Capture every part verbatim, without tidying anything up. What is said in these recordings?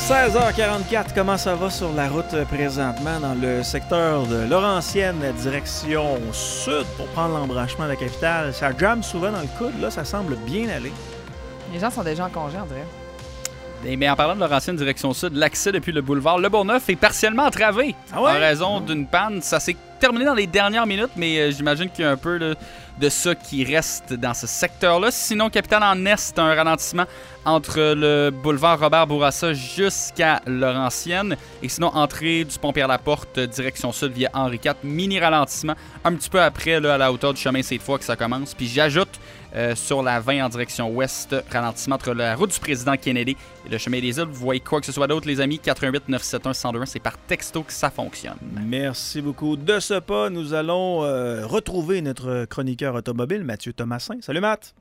seize heures quarante-quatre, comment ça va sur la route présentement dans le secteur de Laurentienne, direction sud pour prendre l'embranchement de la capitale? Ça jamme souvent dans le coude, là, ça semble bien aller. Les gens sont déjà en congé, on dirait. Eh bien, en parlant de Laurentienne, direction sud, l'accès depuis le boulevard Le Bourgneuf est partiellement entravé ah ouais? en raison d'une panne. Ça s'est terminé dans les dernières minutes, mais euh, j'imagine qu'il y a un peu de, de ça qui reste dans ce secteur-là. Sinon, capitale en est, un ralentissement entre le boulevard Robert Bourassa jusqu'à Laurentienne. Et sinon, entrée du pont Pierre-Laporte, direction sud via Henri quatre, mini ralentissement un petit peu après, là, à la hauteur du chemin Sainte-Foy que ça commence. Puis j'ajoute euh, sur la vingt en direction ouest, ralentissement entre la route du président Kennedy et le chemin des îles. Vous voyez quoi que ce soit d'autre, les amis, quatre un huit neuf sept un un zéro deux un, c'est par texto que ça fonctionne. Merci beaucoup. De ce pas, nous allons euh, retrouver notre chroniqueur automobile, Mathieu Thomasin. Salut Matt!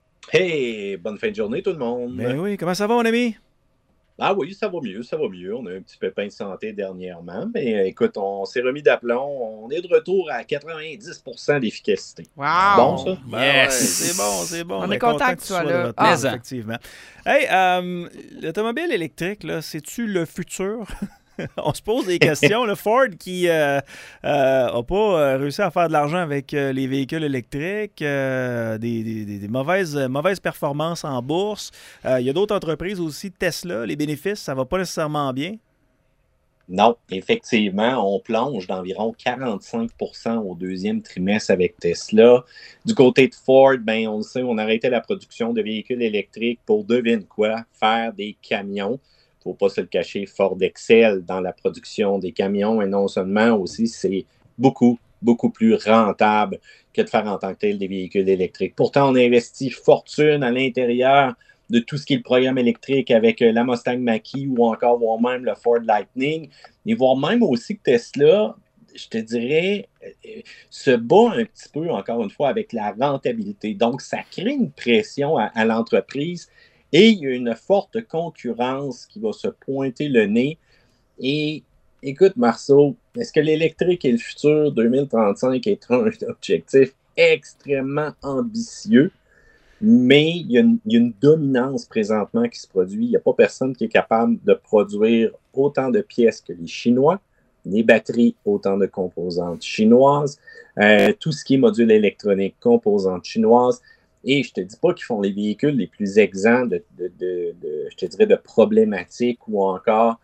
Hey, bonne fin de journée tout le monde. Ben oui, comment ça va mon ami? Ah oui, ça va mieux, ça va mieux. On a eu un petit pépin de santé dernièrement, mais euh, écoute, on s'est remis d'aplomb. On est de retour à quatre-vingt-dix pour cent d'efficacité. Wow! Bon ça? Ben Yes! ouais, c'est bon, c'est bon. On Ben, est content que tu tu sois de là. retour, Ah. effectivement. Hey, euh, l'automobile électrique, là, c'est-tu le futur? On se pose des questions. Le Ford qui n'a euh, euh, pas euh, réussi à faire de l'argent avec euh, les véhicules électriques, euh, des, des, des mauvaises, mauvaises performances en bourse. Euh, il y a d'autres entreprises aussi, Tesla, les bénéfices, ça ne va pas nécessairement bien. Non, effectivement, on plonge d'environ quarante-cinq pour cent au deuxième trimestre avec Tesla. Du côté de Ford, ben, on le sait, on a arrêté la production de véhicules électriques pour, devine quoi, faire des camions. Il ne faut pas se le cacher, Ford excelle dans la production des camions et non seulement aussi, c'est beaucoup, beaucoup plus rentable que de faire en tant que tel des véhicules électriques. Pourtant, on investit fortune à l'intérieur de tout ce qui est le programme électrique avec la Mustang Mach-E ou encore voire même le Ford Lightning et voire même aussi que Tesla, je te dirais, se bat un petit peu, encore une fois, avec la rentabilité. Donc, ça crée une pression à, à l'entreprise. Et il y a une forte concurrence qui va se pointer le nez. Et écoute, Marceau, est-ce que l'électrique et le futur deux mille trente-cinq est un objectif extrêmement ambitieux? Mais il y a une, il y a une dominance présentement qui se produit. Il n'y a pas personne qui est capable de produire autant de pièces que les Chinois, les batteries, autant de composantes chinoises, euh, tout ce qui est module électronique, composantes chinoises. Et je ne te dis pas qu'ils font les véhicules les plus exempts de, de, de, de je te dirais, de problématiques ou encore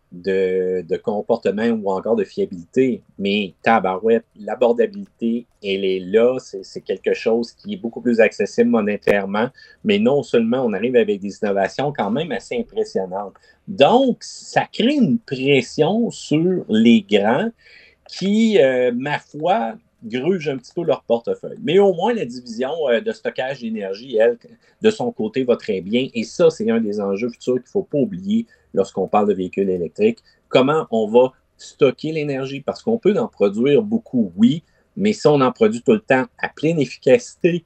de, de comportement ou encore de fiabilité. Mais tabarouette, l'abordabilité, elle est là. C'est, c'est quelque chose qui est beaucoup plus accessible monétairement. Mais non seulement on arrive avec des innovations quand même assez impressionnantes. Donc, ça crée une pression sur les grands qui, euh, ma foi, grugent un petit peu leur portefeuille. Mais au moins, la division euh, de stockage d'énergie, elle, de son côté, va très bien. Et ça, c'est un des enjeux futurs qu'il ne faut pas oublier lorsqu'on parle de véhicules électriques. Comment on va stocker l'énergie? Parce qu'on peut en produire beaucoup, oui, mais si on en produit tout le temps à pleine efficacité,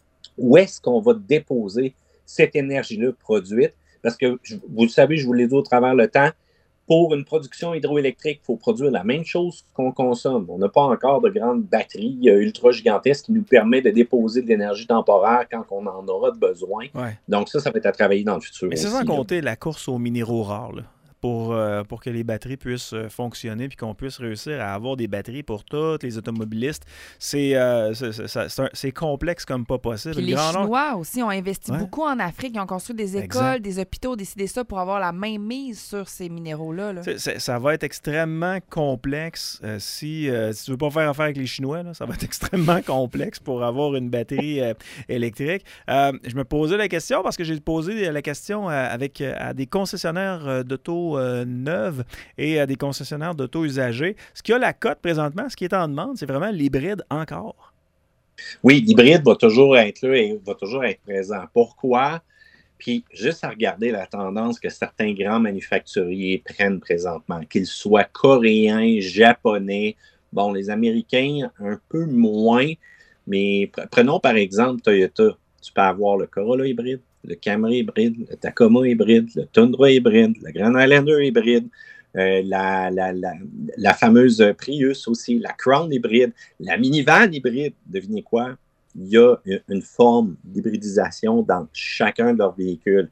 où est-ce qu'on va déposer cette énergie-là produite? Parce que, vous le savez, je vous l'ai dit au travers le temps, pour une production hydroélectrique, il faut produire la même chose qu'on consomme. On n'a pas encore de grandes batteries ultra gigantesques qui nous permettent de déposer de l'énergie temporaire quand on en aura besoin. Ouais. Donc ça, ça va être à travailler dans le futur. Mais c'est aussi, sans là. compter la course aux minéraux rares, là, pour, euh, pour que les batteries puissent euh, fonctionner puis qu'on puisse réussir à avoir des batteries pour tous les automobilistes. C'est, euh, c'est, c'est, c'est, un, c'est complexe comme pas possible. Puis Le les grand Chinois nombre... aussi ont investi ouais. beaucoup en Afrique. Ils ont construit des écoles, exact. des hôpitaux, décidé ça pour avoir la main mise sur ces minéraux-là. Là. C'est, c'est, ça va être extrêmement complexe euh, si, euh, si tu ne veux pas faire affaire avec les Chinois. Là, ça va être extrêmement complexe pour avoir une batterie euh, électrique. Euh, je me posais la question parce que j'ai posé la question euh, avec, euh, à des concessionnaires euh, d'auto euh, neuves et à des concessionnaires d'auto usagés. Ce qui a la cote présentement, ce qui est en demande, c'est vraiment l'hybride encore. Oui, l'hybride va toujours être là et va toujours être présent. Pourquoi? Puis, juste à regarder la tendance que certains grands manufacturiers prennent présentement, qu'ils soient coréens, japonais, bon, les Américains, un peu moins, mais prenons par exemple Toyota. Tu peux avoir le Corolla hybride, le Camry hybride, le Tacoma hybride, le Tundra hybride, le Grand Highlander hybride, euh, la, la, la, la fameuse Prius aussi, la Crown hybride, la minivan hybride. Devinez quoi? Il y a une forme d'hybridisation dans chacun de leurs véhicules.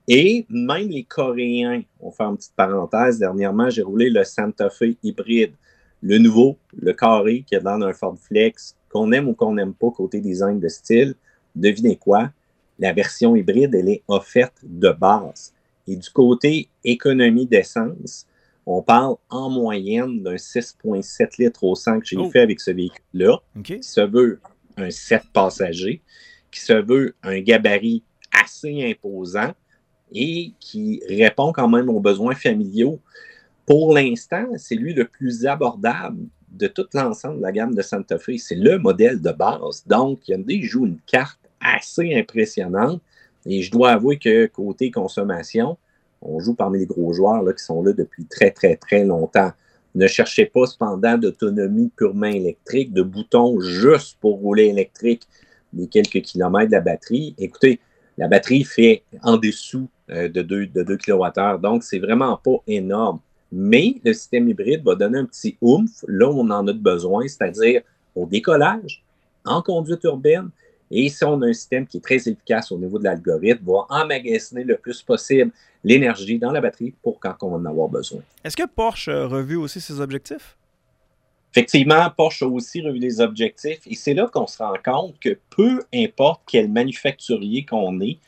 Et même les Coréens, on va faire une petite parenthèse, dernièrement, j'ai roulé le Santa Fe hybride, le nouveau, le carré, qui a l'air d'un Ford Flex, qu'on aime ou qu'on n'aime pas côté design de style. Devinez quoi? La version hybride, elle est offerte de base. Et du côté économie d'essence, on parle en moyenne d'un six virgule sept litres au cent que j'ai oh. fait avec ce véhicule-là, okay. qui se veut un sept passagers, qui se veut un gabarit assez imposant et qui répond quand même aux besoins familiaux. Pour l'instant, c'est lui le plus abordable de tout l'ensemble de la gamme de Santa Fe. C'est le modèle de base. Donc, Hyundai joue une carte assez impressionnante. Et je dois avouer que côté consommation, on joue parmi les gros joueurs là, qui sont là depuis très, très, très longtemps. Ne cherchez pas cependant d'autonomie purement électrique, de boutons juste pour rouler électrique des quelques kilomètres de la batterie. Écoutez, la batterie fait en dessous euh, de deux, de deux kilowattheures, donc c'est vraiment pas énorme. Mais le système hybride va donner un petit oomph là où on en a besoin, c'est-à-dire au décollage, en conduite urbaine. Et si on a un système qui est très efficace au niveau de l'algorithme, va emmagasiner le plus possible l'énergie dans la batterie pour quand on va en avoir besoin. Est-ce que Porsche a revu aussi ses objectifs? Effectivement, Porsche a aussi revu les objectifs et c'est là qu'on se rend compte que peu importe quel manufacturier qu'on est,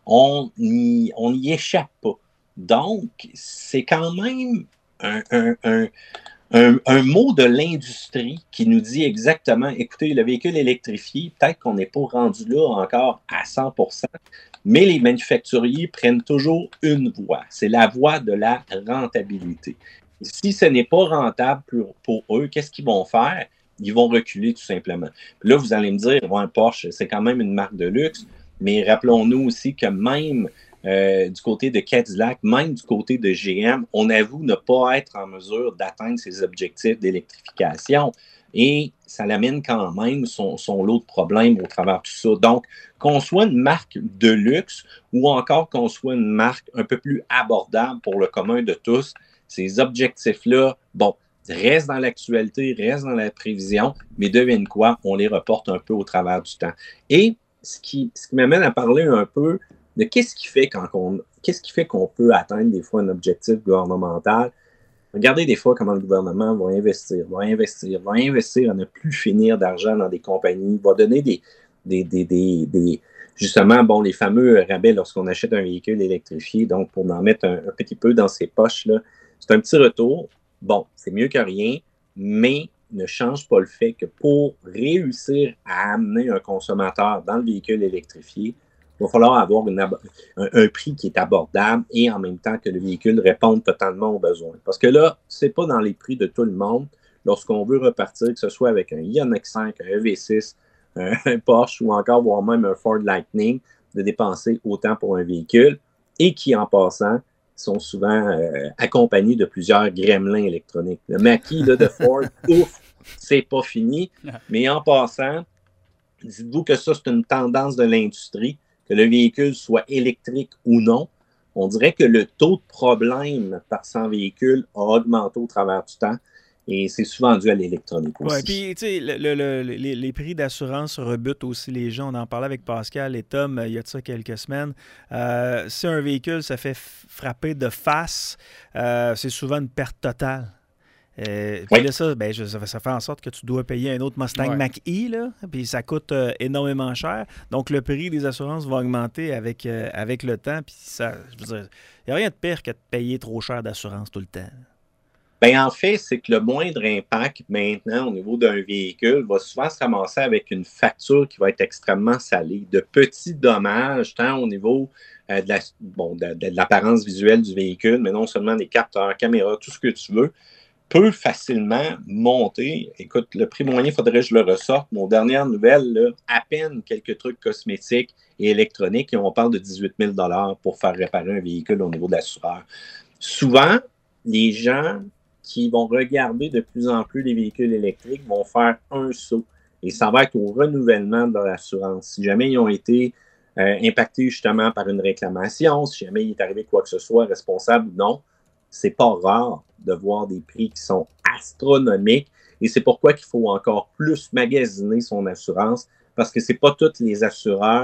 on n'y on n'y échappe pas. Donc, c'est quand même un, un, un, un, un mot de l'industrie qui nous dit exactement, écoutez, le véhicule électrifié, peut-être qu'on n'est pas rendu là encore à cent pour cent, mais les manufacturiers prennent toujours une voie. C'est la voie de la rentabilité. Si ce n'est pas rentable pour, pour eux, qu'est-ce qu'ils vont faire? Ils vont reculer tout simplement. Puis là, vous allez me dire, ouais, Porsche, c'est quand même une marque de luxe, mais rappelons-nous aussi que même euh, du côté de Cadillac, même du côté de G M, on avoue ne pas être en mesure d'atteindre ses objectifs d'électrification. Et ça l'amène quand même son, son lot de problèmes au travers de tout ça. Donc, qu'on soit une marque de luxe ou encore qu'on soit une marque un peu plus abordable pour le commun de tous, ces objectifs-là, bon, restent dans l'actualité, restent dans la prévision, mais devine quoi, on les reporte un peu au travers du temps. Et ce qui, ce qui m'amène à parler un peu de qu'est-ce qui fait quand on, qu'est-ce qui fait qu'on peut atteindre des fois un objectif gouvernemental. Regardez des fois comment le gouvernement va investir, va investir, va investir à ne plus finir d'argent dans des compagnies, va donner des, des, des, des, des justement, bon, les fameux rabais lorsqu'on achète un véhicule électrifié, donc pour en mettre un, un petit peu dans ses poches, là, c'est un petit retour. Bon, c'est mieux que rien, mais ne change pas le fait que pour réussir à amener un consommateur dans le véhicule électrifié, il va falloir avoir une, un, un prix qui est abordable et en même temps que le véhicule réponde totalement aux besoins. Parce que là, c'est pas dans les prix de tout le monde. Lorsqu'on veut repartir, que ce soit avec un Ioniq cinq, un E V six, un, un Porsche ou encore voire même un Ford Lightning, de dépenser autant pour un véhicule et qui, en passant, sont souvent euh, accompagnés de plusieurs gremlins électroniques. Le maquis là, de Ford, ouf, c'est pas fini. Mais en passant, dites-vous que ça, c'est une tendance de l'industrie, que le véhicule soit électrique ou non. On dirait que le taux de problème par cent véhicules a augmenté au travers du temps. Et c'est souvent dû à l'électronique aussi. Oui, puis tu sais, le, le, le, les, les prix d'assurance rebutent aussi les gens. On en parlait avec Pascal et Tom il y a de ça quelques semaines. Euh, si un véhicule se fait frapper de face, euh, c'est souvent une perte totale. Euh, puis oui. là, ça, ben, ça, ça fait en sorte que tu dois payer un autre Mustang ouais. Mach-E, là, puis ça coûte euh, énormément cher. Donc, le prix des assurances va augmenter avec, euh, avec le temps. Puis ça, je veux dire, il n'y a rien de pire que de payer trop cher d'assurance tout le temps. Bien, en fait, c'est que le moindre impact maintenant au niveau d'un véhicule va souvent se ramasser avec une facture qui va être extrêmement salée. De petits dommages, tant au niveau euh, de, la, bon, de, de l'apparence visuelle du véhicule, mais non seulement des capteurs, caméras, tout ce que tu veux, peut facilement monter. Écoute, le prix moyen, il faudrait que je le ressorte. Mon dernière nouvelle, là, à peine quelques trucs cosmétiques et électroniques, et on parle de dix-huit mille dollars pour faire réparer un véhicule au niveau de l'assureur. Souvent, les gens qui vont regarder de plus en plus les véhicules électriques vont faire un saut. Et ça va être au renouvellement de leur assurance. Si jamais ils ont été euh, impactés justement par une réclamation, si jamais il est arrivé quoi que ce soit, responsable ou non, c'est pas rare de voir des prix qui sont astronomiques. Et c'est pourquoi qu'il faut encore plus magasiner son assurance, parce que c'est pas tous les assureurs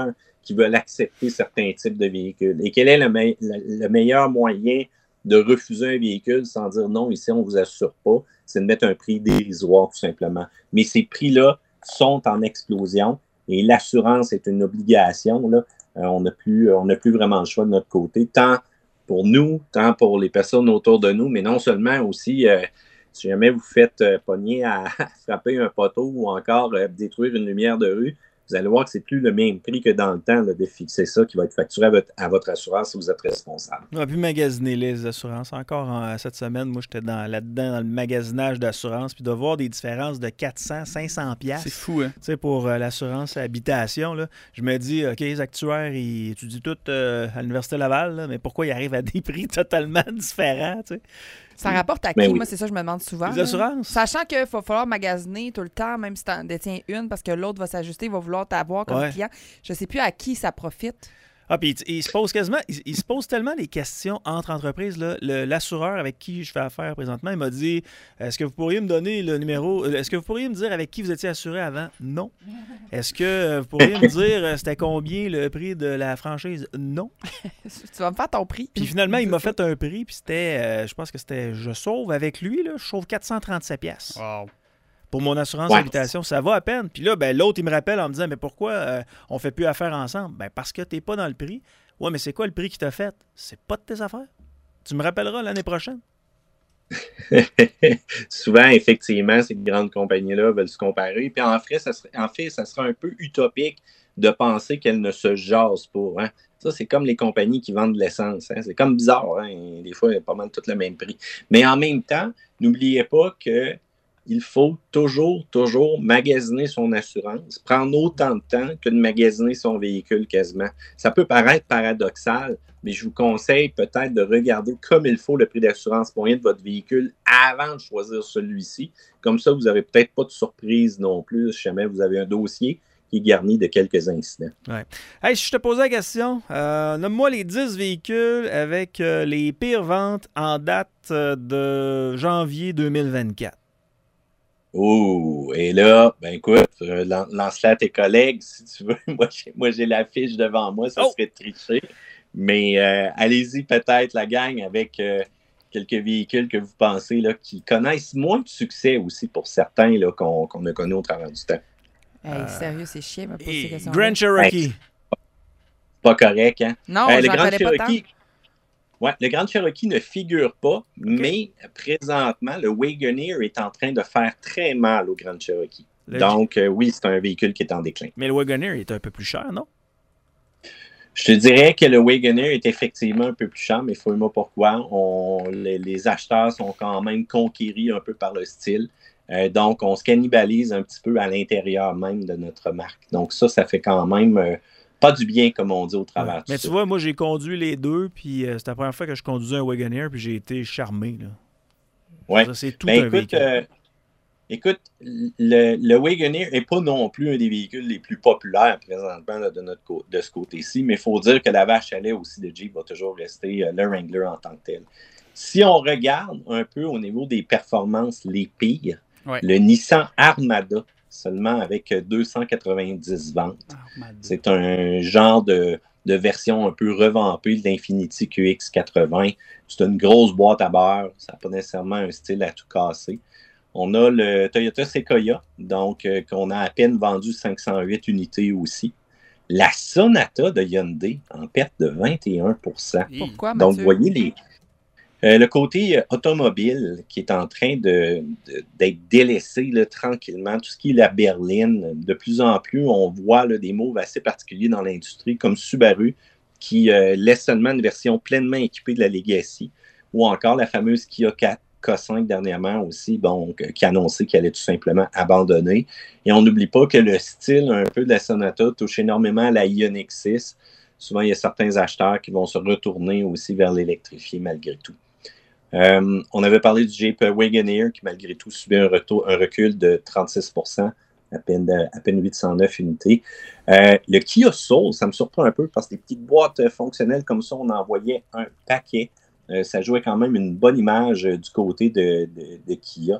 qui veulent accepter certains types de véhicules. Et quel est le, me- le, le meilleur moyen de refuser un véhicule sans dire non, ici, on ne vous assure pas? C'est de mettre un prix dérisoire, tout simplement. Mais ces prix-là sont en explosion et l'assurance est une obligation. Là. Euh, on n'a plus, on n'a plus vraiment le choix de notre côté, tant pour nous, tant pour les personnes autour de nous, mais non seulement aussi, euh, si jamais vous faites euh, pogner à frapper un poteau ou encore euh, détruire une lumière de rue, vous allez voir que c'est plus le même prix que dans le temps là, de fixer ça qui va être facturé à votre, à votre assurance si vous êtes responsable. On a pu magasiner les assurances. Encore en, cette semaine, moi, j'étais dans, là-dedans dans le magasinage d'assurance, puis de voir des différences de quatre cents, cinq cents piastres. C'est fou, hein? Tu sais, pour euh, l'assurance habitation, là, je me dis, OK, les actuaires, ils étudient tout euh, à l'Université Laval, là, mais pourquoi ils arrivent à des prix totalement différents, tu sais? Ça rapporte à qui? Ben oui. Moi, c'est ça que je me demande souvent. Les là. assurances? Sachant qu'il va falloir magasiner tout le temps, même si tu en détiens une, parce que l'autre va s'ajuster, il va vouloir t'avoir comme Ouais. client. Je sais plus à qui ça profite. Ah, puis il, il se pose quasiment, il, il se pose tellement des questions entre entreprises. Là. Le, l'assureur avec qui je fais affaire présentement, il m'a dit, est-ce que vous pourriez me donner le numéro, est-ce que vous pourriez me dire avec qui vous étiez assuré avant? Non. Est-ce que vous pourriez me dire euh, c'était combien le prix de la franchise? Non. Tu vas me faire ton prix. Puis finalement, il m'a fait un prix, puis c'était, euh, je pense que c'était, je sauve avec lui, là, je sauve quatre cent trente-sept piastres. Wow. Pour mon assurance Ouais. habitation, ça va à peine. Puis là, ben, l'autre, il me rappelle en me disant, mais pourquoi euh, on fait plus affaire ensemble? Ben, parce que t'es pas dans le prix. Ouais, mais c'est quoi le prix qu'il t'a fait? C'est pas de tes affaires. Tu me rappelleras l'année prochaine. Souvent, effectivement, ces grandes compagnies-là veulent se comparer. Puis en fait, ça serait, en fait, ça serait un peu utopique de penser qu'elles ne se jasent pas. Hein? Ça, c'est comme les compagnies qui vendent de l'essence. Hein? C'est comme bizarre. Hein? Des fois, il y a pas mal tout le même prix. Mais en même temps, n'oubliez pas que il faut toujours, toujours magasiner son assurance, prendre autant de temps que de magasiner son véhicule quasiment. Ça peut paraître paradoxal, mais je vous conseille peut-être de regarder comme il faut le prix d'assurance moyen de votre véhicule avant de choisir celui-ci. Comme ça, vous n'aurez peut-être pas de surprise non plus si jamais vous avez un dossier qui est garni de quelques incidents. Ouais. Hey, si je te posais la question, euh, nomme-moi les dix véhicules avec euh, les pires ventes en date euh, de janvier deux mille vingt-quatre. Oh, et là, ben écoute, euh, lan- lance-la à tes collègues si tu veux. Moi, j'ai, moi, j'ai la fiche devant moi, ça Oh! serait triché. Mais euh, allez-y peut-être, la gang, avec euh, quelques véhicules que vous pensez là, qui connaissent moins de succès aussi pour certains là, qu'on, qu'on a connus au travers du temps. Hey, Euh, sérieux, c'est chiant, me poser ces Et questions. Grand Cherokee. Pas correct, hein? Non, Euh, le j'en Grand connais pas tant. Cherokee, ouais, le Grand Cherokee ne figure pas, mais présentement, le Wagoneer est en train de faire très mal au Grand Cherokee. Le- Donc, euh, oui, c'est un véhicule qui est en déclin. Mais le Wagoneer est un peu plus cher, non? Je te dirais que le Wagoneer est effectivement un peu plus cher, mais il faut moi pourquoi. On, les, les acheteurs sont quand même conquéris un peu par le style. Euh, donc, on se cannibalise un petit peu à l'intérieur même de notre marque. Donc, ça, ça fait quand même euh, pas du bien, comme on dit, au travers Ouais. de Mais ça. tu vois, moi, j'ai conduit les deux, puis euh, c'est la première fois que je conduisais un Wagoneer, puis j'ai été charmé. Là. Ouais. Ça, c'est tout Ben, un écoute, véhicule. euh, écoute, le, le Wagoneer n'est pas non plus un des véhicules les plus populaires présentement là, de, notre cô- de ce côté-ci, mais il faut dire que la vache à lait aussi de Jeep va toujours rester euh, le Wrangler en tant que tel. Si on regarde un peu au niveau des performances les pires, Ouais. le Nissan Armada, seulement avec euh, deux cent quatre-vingt-dix ventes. C'est un genre de, de version un peu revampée de l'Infiniti Q X quatre-vingts. C'est une grosse boîte à beurre. Ça n'a pas nécessairement un style à tout casser. On a le Toyota Sequoia, donc euh, qu'on a à peine vendu cinq cent huit unités aussi. La Sonata de Hyundai en perte de vingt et un pour cent. Pourquoi, Donc, Mathieu? vous voyez les, euh, le côté euh, automobile qui est en train de, de- d'être délaissé là, tranquillement. Tout ce qui est la berline, de plus en plus, on voit là, des moves assez particuliers dans l'industrie, comme Subaru, qui euh, laisse seulement une version pleinement équipée de la Legacy, ou encore la fameuse Kia K cinq dernièrement aussi, bon, qui a annoncé qu'elle allait tout simplement abandonner. Et on n'oublie pas que le style un peu de la Sonata touche énormément à la Ioniq six. Souvent, il y a certains acheteurs qui vont se retourner aussi vers l'électrifié malgré tout. Euh, on avait parlé du Jeep Wagoneer qui, malgré tout, subit un, retour, un recul de trente-six pour cent, à peine, à peine huit cent neuf unités. Euh, le Kia Soul, ça me surprend un peu parce que des petites boîtes fonctionnelles comme ça, on en voyait un paquet. Euh, ça jouait quand même une bonne image euh, du côté de, de, de Kia.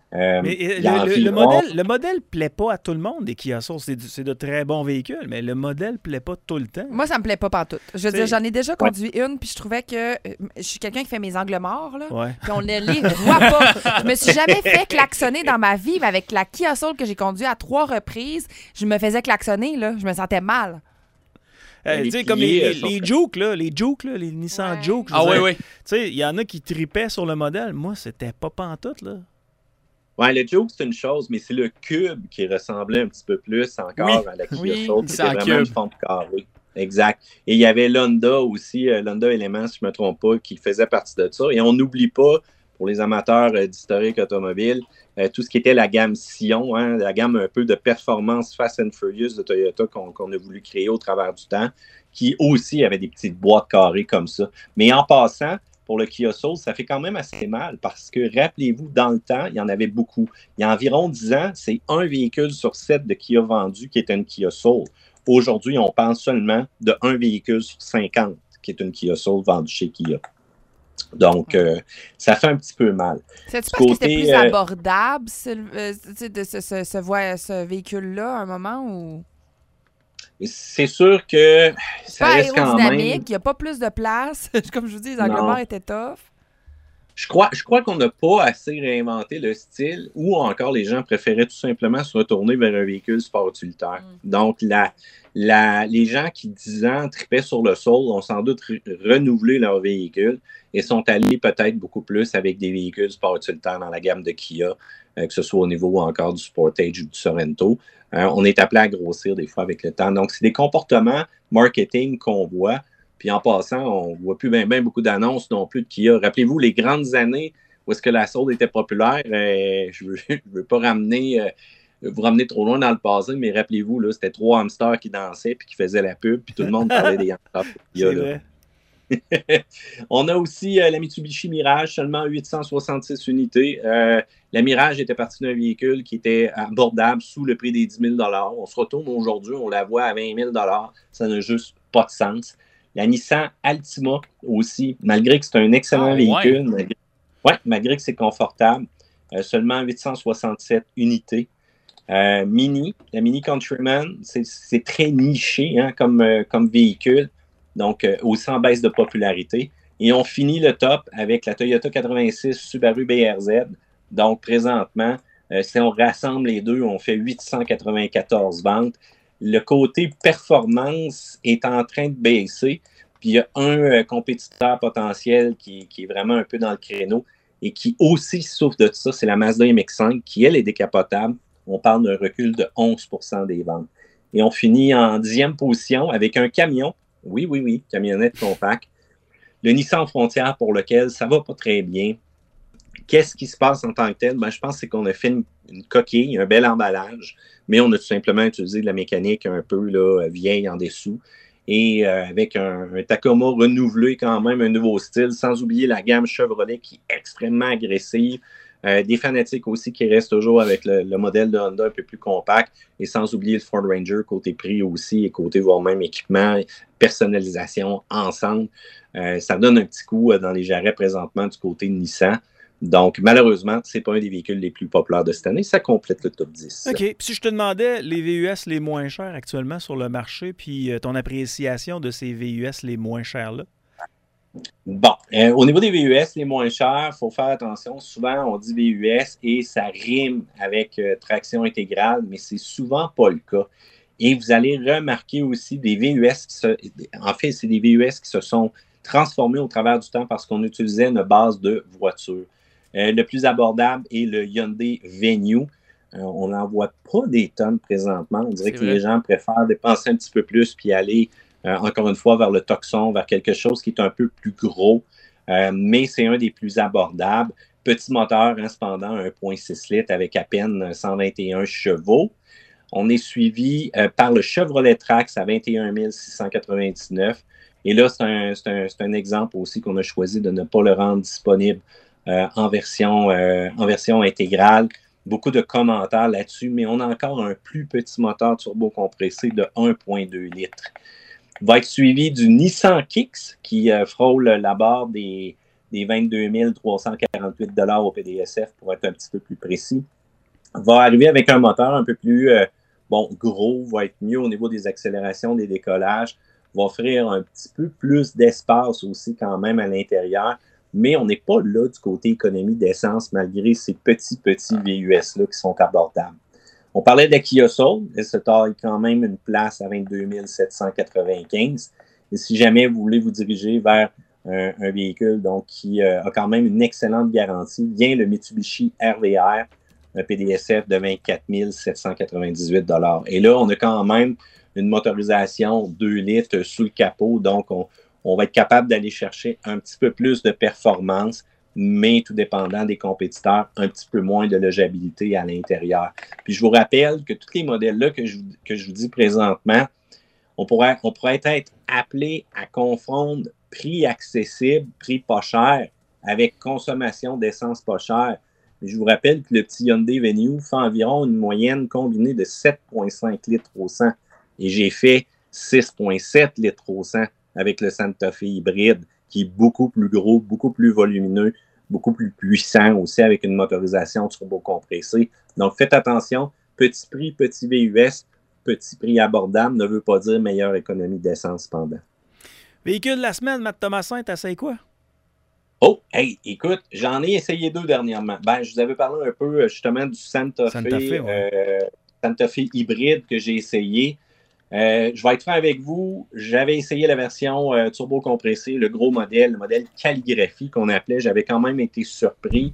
Euh, mais il le, y a le- le environ- modèle, le modèle plaît pas à tout le monde des Kia Soul. C'est, du- c'est de très bons véhicules, mais le modèle plaît pas tout le temps. Moi, ça me plaît pas partout. Je veux C'est- dire, j'en ai déjà conduit une, puis je trouvais que euh, je suis quelqu'un qui fait mes angles morts, là. Ouais. Puis on ne les voit pas. Je me suis jamais fait klaxonner dans ma vie, mais avec la Kia Soul que j'ai conduite à trois reprises, je me faisais klaxonner, là. Je me sentais mal. Euh, Les tu sais, comme piliers, les, euh, les, sont- les Juke, là, les Juke, là, les Nissan Ouais. Juke. je Ah veux oui, dire, oui. Tu sais, il y en a qui tripaient sur le modèle. Moi, c'était pas pantoute, là. Ouais, le Juke, c'est une chose, mais c'est le Cube qui ressemblait un petit peu plus encore Oui. à la Kia Oui, Soul. c'est C'était en vraiment cube. une forme carrée. Exact. Et il y avait l'Honda aussi, euh, l'Honda Element, si je ne me trompe pas, qui faisait partie de ça. Et on n'oublie pas, pour les amateurs euh, d'historique automobile, euh, tout ce qui était la gamme Sion, hein, la gamme un peu de performance Fast and Furious de Toyota qu'on qu'on a voulu créer au travers du temps, qui aussi avait des petites boîtes carrées comme ça. Mais en passant, pour le Kia Soul, ça fait quand même assez mal parce que, rappelez-vous, dans le temps, il y en avait beaucoup. Il y a environ dix ans, c'est un véhicule sur sept de Kia vendu qui était une Kia Soul. Aujourd'hui, on parle seulement de un véhicule sur cinquante qui est une Kia Soul vendue chez Kia. Donc, euh, ça fait un petit peu mal. C'est-tu Du parce que c'était côté, plus euh, abordable, ce, euh, tu sais, de ce, ce, ce, voi- ce véhicule-là, à un moment où... C'est sûr que ça Pas reste quand même... aérodynamique, il n'y a pas plus de place. Comme je vous dis, les angles Non. morts étaient tough. Je crois, je crois qu'on n'a pas assez réinventé le style ou encore les gens préféraient tout simplement se retourner vers un véhicule sport utilitaire. Mm. Donc, la, la, les gens qui, dix ans, tripaient sur le Soul ont sans doute re- renouvelé leur véhicule et sont allés peut-être beaucoup plus avec des véhicules sport utilitaires dans la gamme de Kia, euh, que ce soit au niveau encore du Sportage ou du Sorento. Euh, on est appelé à grossir des fois avec le temps. Donc, c'est des comportements marketing qu'on voit. Puis en passant, on ne voit plus bien ben beaucoup d'annonces non plus de Kia. Rappelez-vous, les grandes années où est-ce que la Soul était populaire, euh, je ne veux, je veux pas ramener, euh, vous ramener trop loin dans le passé, mais rappelez-vous, là, c'était trois hamsters qui dansaient puis qui faisaient la pub, puis tout le monde parlait des hamsters pour Kia. C'est Là. vrai. On a aussi euh, la Mitsubishi Mirage, seulement huit cent soixante-six unités. Euh, la Mirage était partie d'un véhicule qui était abordable sous le prix des dix mille dollars. On se retourne aujourd'hui, on la voit à vingt mille dollars. Ça n'a juste pas de sens. La Nissan Altima aussi, malgré que c'est un excellent Ah, ouais. véhicule, malgré, ouais, malgré que c'est confortable, euh, seulement huit cent soixante-sept unités. Euh, Mini, la Mini Countryman, c'est, c'est très niché hein, comme, euh, comme véhicule, donc euh, aussi en baisse de popularité. Et on finit le top avec la Toyota quatre-vingt-six Subaru B R Z. Donc présentement, euh, si on rassemble les deux, on fait huit cent quatre-vingt-quatorze ventes. Le côté performance est en train de baisser. Puis il y a un euh, compétiteur potentiel qui, qui est vraiment un peu dans le créneau et qui aussi souffre de ça, c'est la Mazda M X cinq qui, elle, est décapotable. On parle d'un recul de onze pour cent des ventes. Et on finit en dixième position avec un camion. Oui, oui, oui, camionnette compact. Le Nissan Frontier pour lequel ça va pas très bien. Qu'est-ce qui se passe en tant que tel? Ben, je pense que c'est qu'on a fait une, une coquille, un bel emballage, mais on a tout simplement utilisé de la mécanique un peu là, vieille en dessous. Et euh, avec un, un Tacoma renouvelé quand même, un nouveau style, sans oublier la gamme Chevrolet qui est extrêmement agressive. Euh, des fanatiques aussi qui restent toujours avec le, le modèle de Honda un peu plus compact et sans oublier le Ford Ranger côté prix aussi et côté voire même équipement, personnalisation ensemble. Euh, ça donne un petit coup dans les jarrets présentement du côté de Nissan. Donc, malheureusement, ce n'est pas un des véhicules les plus populaires de cette année. Ça complète le top dix. OK. Puis si je te demandais les V U S les moins chers actuellement sur le marché, puis euh, ton appréciation de ces V U S les moins chers-là? Bon, euh, au niveau des V U S les moins chers, il faut faire attention. Souvent, on dit V U S et ça rime avec euh, traction intégrale, mais c'est souvent pas le cas. Et vous allez remarquer aussi des V U S qui se... En fait, c'est des V U S qui se sont transformés au travers du temps parce qu'on utilisait une base de voiture. Euh, le plus abordable est le Hyundai Venue. Euh, on n'en voit pas des tonnes présentement. On dirait C'est que vrai. les gens préfèrent dépenser un petit peu plus puis aller, euh, encore une fois, vers le Tucson, vers quelque chose qui est un peu plus gros. Euh, mais c'est un des plus abordables. Petit moteur, hein, cependant, un virgule six litres avec à peine cent vingt et un chevaux. On est suivi euh, par le Chevrolet Trax à vingt et un mille six cent quatre-vingt-dix-neuf. Et là, c'est un, c'est un, c'est un exemple aussi qu'on a choisi de ne pas le rendre disponible euh, en, version, euh, en version intégrale. Beaucoup de commentaires là-dessus, mais on a encore un plus petit moteur turbo-compressé de un virgule deux litres. Va être suivi du Nissan Kicks qui euh, frôle la barre des des vingt-deux mille trois cent quarante-huit dollars au P D S F pour être un petit peu plus précis, va arriver avec un moteur un peu plus euh, bon, gros, va être mieux au niveau des accélérations, des décollages, va offrir un petit peu plus d'espace aussi quand même à l'intérieur, mais on n'est pas là du côté économie d'essence malgré ces petits, petits V U S-là qui sont abordables. On parlait de la Kia Soul, elle se taille quand même une place à vingt-deux mille sept cent quatre-vingt-quinze. Et si jamais vous voulez vous diriger vers un, un véhicule donc, qui euh, a quand même une excellente garantie, vient le Mitsubishi R V R, un P D S F de vingt-quatre mille sept cent quatre-vingt-dix-huit dollars. Et là, on a quand même une motorisation deux litres sous le capot, donc on, on va être capable d'aller chercher un petit peu plus de performance, mais tout dépendant des compétiteurs, un petit peu moins de logabilité à l'intérieur. Puis je vous rappelle que tous les modèles-là que je, que je vous dis présentement, on pourrait, on pourrait être appelé à confondre prix accessible, prix pas cher, avec consommation d'essence pas chère. Mais je vous rappelle que le petit Hyundai Venue fait environ une moyenne combinée de sept virgule cinq litres au cent. Et j'ai fait six virgule sept litres au cent avec le Santa Fe hybride, qui est beaucoup plus gros, beaucoup plus volumineux, beaucoup plus puissant aussi avec une motorisation turbo-compressée. Donc, faites attention, petit prix, petit V U S, petit prix abordable ne veut pas dire meilleure économie d'essence cependant. Véhicule de la semaine, Matt Thomasin, t'essayes quoi? Oh, hey, écoute, j'en ai essayé deux dernièrement. Ben, je vous avais parlé un peu justement du Santa Fe, Santa Fe, ouais. euh, Santa Fe hybride que j'ai essayé. Euh, je vais être franc avec vous, j'avais essayé la version euh, turbo-compressée, le gros modèle, le modèle calligraphie qu'on appelait. J'avais quand même été surpris.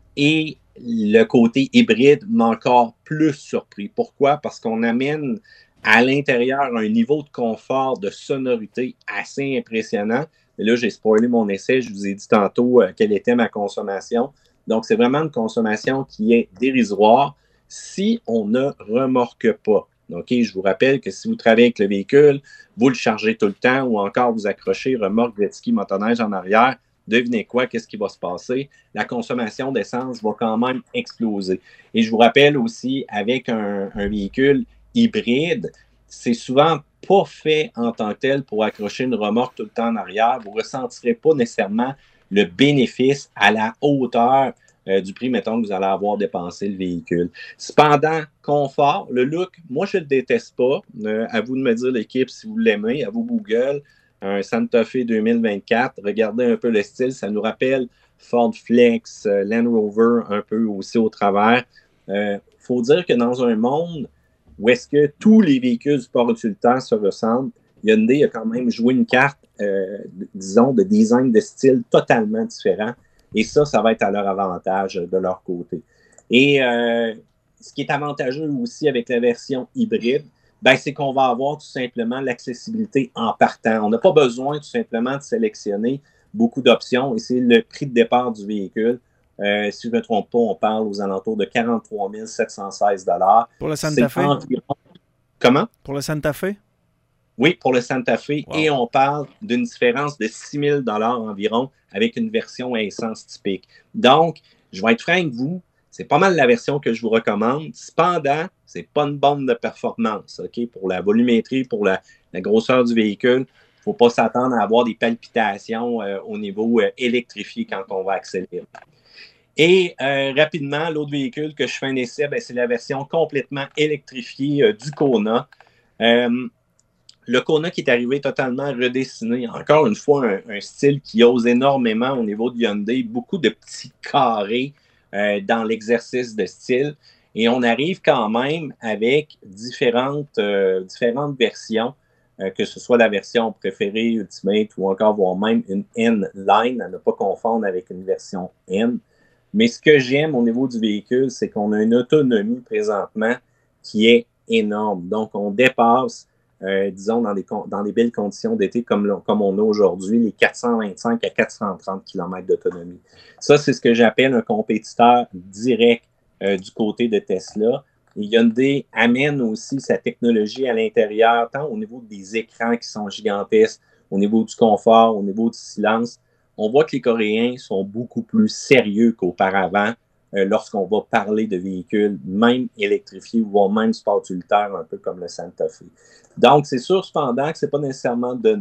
Et le côté hybride m'a encore plus surpris. Pourquoi? Parce qu'on amène à l'intérieur un niveau de confort, de sonorité assez impressionnant. Et là, j'ai spoilé mon essai. Je vous ai dit tantôt euh, quelle était ma consommation. Donc, c'est vraiment une consommation qui est dérisoire si on ne remorque pas. OK, je vous rappelle que si vous travaillez avec le véhicule, vous le chargez tout le temps ou encore vous accrochez remorque, jet-ski, motoneige en arrière, devinez quoi, qu'est-ce qui va se passer? La consommation d'essence va quand même exploser. Et je vous rappelle aussi, avec un, un véhicule hybride, c'est souvent pas fait en tant que tel pour accrocher une remorque tout le temps en arrière. Vous ne ressentirez pas nécessairement le bénéfice à la hauteur euh, du prix, mettons, que vous allez avoir dépensé le véhicule. Cependant, confort, le look, moi, je ne le déteste pas. Euh, à vous de me dire, l'équipe, si vous l'aimez, à vous Google, un Santa Fe deux mille vingt-quatre, regardez un peu le style, ça nous rappelle Ford Flex, euh, Land Rover, un peu aussi au travers. Il euh, faut dire que dans un monde où est-ce que tous les véhicules sport utilitaire se ressemblent, Hyundai a quand même joué une carte, euh, disons, de design de style totalement différent. Et ça, ça va être à leur avantage de leur côté. Et euh, ce qui est avantageux aussi avec la version hybride, ben, c'est qu'on va avoir tout simplement l'accessibilité en partant. On n'a pas besoin tout simplement de sélectionner beaucoup d'options et c'est le prix de départ du véhicule. Euh, si je ne me trompe pas, on parle aux alentours de quarante-trois mille sept cent seize dollars. Pour le Santa Fe? Environ... Comment? Pour le Santa Fe? Oui, pour le Santa Fe. Wow. Et on parle d'une différence de six mille dollars environ avec une version à essence typique. Donc, je vais être franc avec vous, c'est pas mal la version que je vous recommande. Cependant, c'est pas une bombe de performance. Okay? Pour la volumétrie, pour la, la grosseur du véhicule, il ne faut pas s'attendre à avoir des palpitations euh, au niveau euh, électrifié quand on va accélérer. Et euh, rapidement, l'autre véhicule que je fais un essai, ben, c'est la version complètement électrifiée euh, du Kona. Euh, le Kona qui est arrivé totalement redessiné. Encore une fois, un, un style qui ose énormément au niveau de Hyundai. Beaucoup de petits carrés euh, dans l'exercice de style. Et on arrive quand même avec différentes, euh, différentes versions, euh, que ce soit la version préférée, Ultimate, ou encore voire même une N-Line, à ne pas confondre avec une version N. Mais ce que j'aime au niveau du véhicule, c'est qu'on a une autonomie présentement qui est énorme. Donc, on dépasse, euh, disons, dans des, dans des belles conditions d'été comme, comme on a aujourd'hui, les quatre cent vingt-cinq à quatre cent trente kilomètres d'autonomie. Ça, c'est ce que j'appelle un compétiteur direct euh, du côté de Tesla. Et Hyundai amène aussi sa technologie à l'intérieur, tant au niveau des écrans qui sont gigantesques, au niveau du confort, au niveau du silence. On voit que les Coréens sont beaucoup plus sérieux qu'auparavant euh, lorsqu'on va parler de véhicules, même électrifiés, voire même sport utilitaire, un peu comme le Santa Fe. Donc, c'est sûr cependant que ce n'est pas nécessairement donné.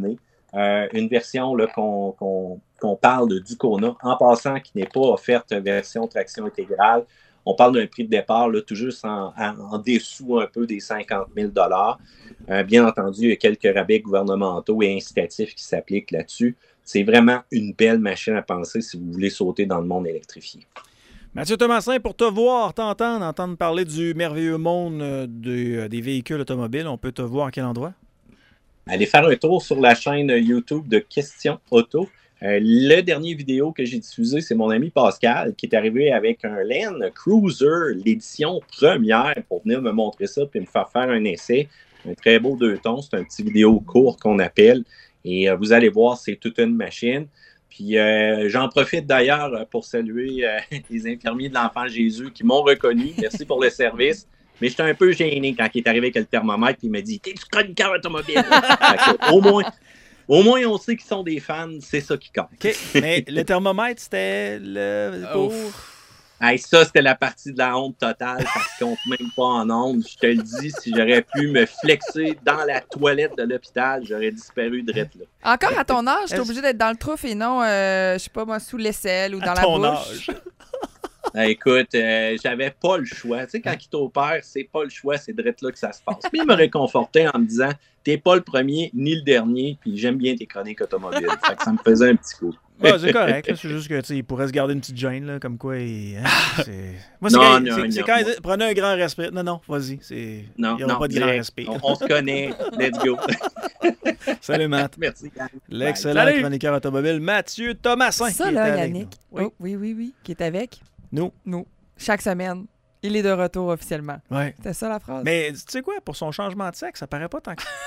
euh, une version là, qu'on, qu'on, qu'on parle de, du Kona, en passant, qui n'est pas offerte version traction intégrale. On parle d'un prix de départ là, tout juste en, en, en dessous un peu des cinquante mille dollars. Euh, bien entendu, il y a quelques rabais gouvernementaux et incitatifs qui s'appliquent là-dessus. C'est vraiment une belle machine à penser si vous voulez sauter dans le monde électrifié. Mathieu Thomasin, pour te voir, t'entendre, entendre parler du merveilleux monde euh, de, des véhicules automobiles, on peut te voir à quel endroit? Allez faire un tour sur la chaîne YouTube de Questions Auto. Euh, le dernier vidéo que j'ai diffusé, c'est mon ami Pascal qui est arrivé avec un Land Cruiser, l'édition première, pour venir me montrer ça puis me faire faire un essai. Un très beau deux tons, c'est un petit vidéo court qu'on appelle. Et euh, vous allez voir, c'est toute une machine. Puis euh, j'en profite d'ailleurs pour saluer euh, les infirmiers de l'Enfant Jésus qui m'ont reconnu. Merci pour le service. Mais j'étais un peu gêné quand il est arrivé avec le thermomètre et il m'a dit « T'es du chroniqueur automobile! » Au moins, au moins, on sait qu'ils sont des fans, c'est ça qui compte. OK, mais le thermomètre, c'était le... pour... Hey, ça, c'était la partie de la honte totale parce qu'on ne compte même pas en honte. Je te le dis, si j'aurais pu me flexer dans la toilette de l'hôpital, j'aurais disparu de là. Encore à ton âge, t'es obligé d'être dans le trouf et non, euh, je sais pas moi, sous l'aisselle ou dans à la ton bouche. Âge. Écoute, euh, j'avais pas le choix. Tu sais, quand il t'opère, c'est pas le choix, c'est drette là que ça se passe. Mais il me réconfortait en me disant, t'es pas le premier ni le dernier, puis j'aime bien tes chroniques automobiles. Fait que ça me faisait un petit coup. Bah, c'est correct, là, c'est juste que il pourrait se garder une petite gêne, là, comme quoi. Il, hein, c'est... Moi, c'est non, quand, non, c'est, non, c'est quand il dit, prenez un grand respect. Non, non, vas-y. C'est... Non, il n'y aura non, pas de grand direct. respect. On, on se connaît. Let's go. Salut, Matt. Merci, gang. L'excellent Salut. chroniqueur automobile Mathieu Thomasin. Ça, qui là, est avec Yannick. nous. Oui. Oh, oui, oui, oui. Qui est avec Nous. nous. Chaque semaine. Il est de retour officiellement. Ouais. C'était ça la phrase. Mais tu sais quoi, pour son changement de sexe, ça paraît pas tant que ça.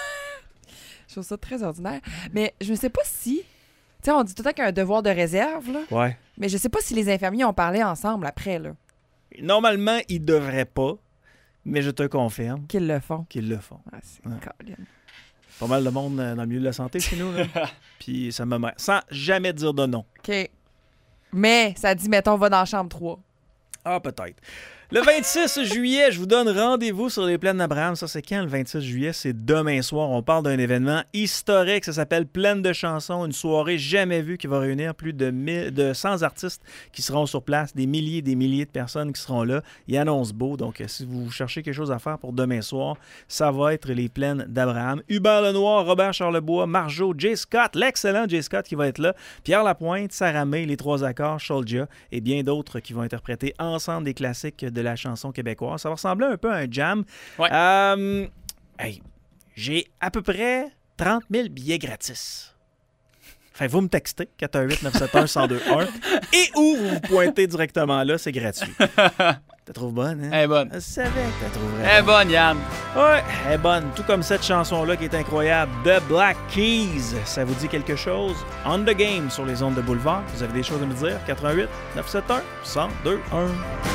Je trouve ça très ordinaire. Mais je ne sais pas si... Tu sais, on dit tout le temps qu'il y a un devoir de réserve, là. Ouais. Mais je sais pas si les infirmiers ont parlé ensemble après, là. Normalement, ils devraient pas, mais je te confirme Qu'ils le font. qu'ils le font. Ah, c'est Ouais. Colin. Pas mal de monde euh, dans le milieu de la santé chez nous, là. Puis ça me met. Sans jamais dire de non. OK. Mais ça dit, mettons, va dans la chambre trois. Ah, peut-être. Le vingt-six juillet, je vous donne rendez-vous sur les plaines d'Abraham. Ça, c'est quand le vingt-six juillet? C'est demain soir. On parle d'un événement historique. Ça s'appelle Plaine de chansons. Une soirée jamais vue qui va réunir plus de, mille, de cent artistes qui seront sur place. Des milliers et des milliers de personnes qui seront là. Il annonce beau. Donc, si vous cherchez quelque chose à faire pour demain soir, ça va être les plaines d'Abraham. Hubert Lenoir, Robert Charlebois, Marjo, Jay Scott, l'excellent Jay Scott qui va être là. Pierre Lapointe, Sarah May, Les Trois Accords, Soulja et bien d'autres qui vont interpréter ensemble des classiques de la chanson québécoise. Ça va ressembler un peu à un jam. Ouais. Euh, hey, j'ai à peu près trente mille billets gratis. Fait vous me textez quatre un huit neuf sept un un zéro deux un et ou vous vous pointez directement là, c'est gratuit. T'as trouvé bonne, hein? Elle est bonne. Je savais que t'as trouvé. Elle est bonne, Yann. Ouais, elle est bonne. Tout comme cette chanson-là qui est incroyable, The Black Keys. Ça vous dit quelque chose? On the game sur les ondes de Boulevard. Vous avez des choses à me dire? quatre un huit neuf sept un un zéro deux un